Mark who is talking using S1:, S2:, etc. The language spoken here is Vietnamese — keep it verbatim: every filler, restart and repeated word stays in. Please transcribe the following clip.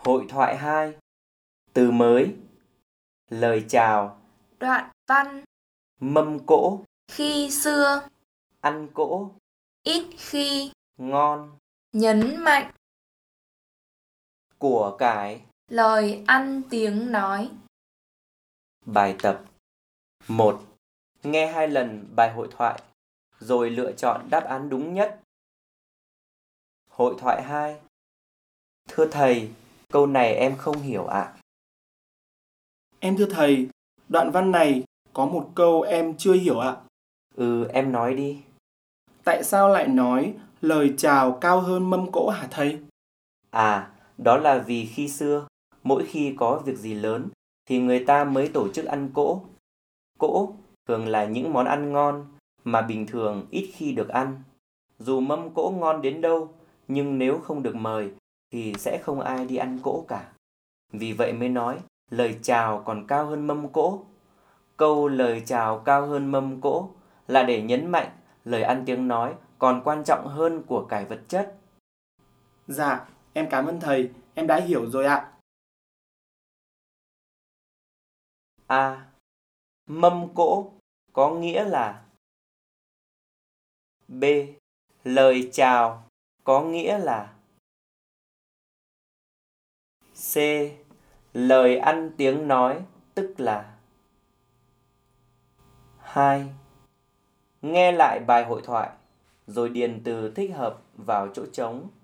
S1: Hội thoại hai. Từ mới. Lời chào.
S2: Đoạn văn.
S1: Mâm cỗ.
S2: Khi xưa.
S1: Ăn cỗ.
S2: Ít khi.
S1: Ngon.
S2: Nhấn mạnh.
S1: Của cải.
S2: Lời ăn tiếng nói.
S1: Bài tập. một. Nghe hai lần bài hội thoại, rồi lựa chọn đáp án đúng nhất. Hội thoại hai. Thưa thầy, câu này em không hiểu ạ.
S3: Em thưa thầy, đoạn văn này có một câu em chưa hiểu ạ.
S1: Ừ, em nói đi.
S3: Tại sao lại nói lời chào cao hơn mâm cỗ hả thầy?
S1: À, đó là vì khi xưa, mỗi khi có việc gì lớn thì người ta mới tổ chức ăn cỗ. Cỗ thường là những món ăn ngon mà bình thường ít khi được ăn. Dù mâm cỗ ngon đến đâu, nhưng nếu không được mời thì sẽ không ai đi ăn cỗ cả. Vì vậy mới nói lời chào còn cao hơn mâm cỗ. Câu lời chào cao hơn mâm cỗ là để nhấn mạnh lời ăn tiếng nói còn quan trọng hơn của cải vật chất.
S3: Dạ, em cảm ơn thầy, em đã hiểu rồi ạ.
S1: A. Mâm cỗ có nghĩa là. B. Lời chào có nghĩa là. C. Lời ăn tiếng nói tức là. hai. Nghe lại bài hội thoại rồi điền từ thích hợp vào chỗ trống.